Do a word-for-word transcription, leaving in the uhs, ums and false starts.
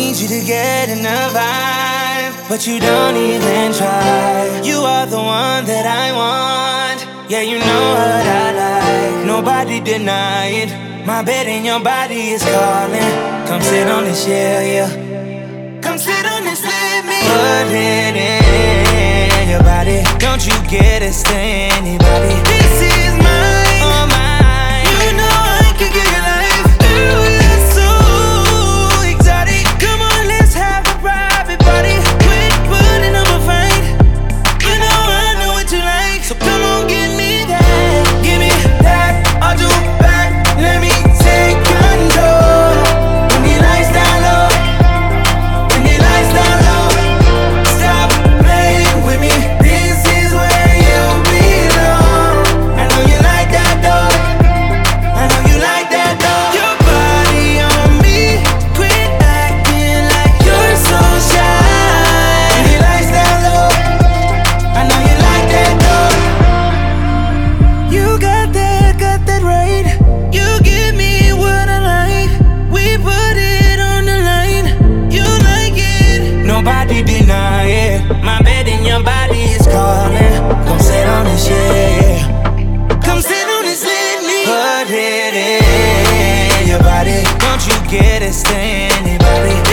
need you to get in the vibe, but you don't even try. You are the one that I want. Yeah, you know what I like. Nobody deny it. My bed and your body is calling. Come sit on this, yeah, yeah. Come sit on this with me. Put it in your body. Don't you get it to anybody. This is mine, oh mine. You know I can give you life. Ooh, you're so exotic. Come on, let's have a private party. Quit putting up a fight. You know I know what you like. So come on, give me that. Give me that. I'll do back. Let me take control. When the lights down low. When the lights down low. Stop playing with me. This is where you belong. I know you like that though. I know you like that though. Your body on me. Quit acting like you're so shy. When the lights down low. I know you like that though. You got that, got that right. You give me what I like. We put it on the line. You like it. Nobody deny it. My bed and your body is calling. Come sit on this, yeah. Come sit on this with me. Put it in your body. Don't you get it to anybody.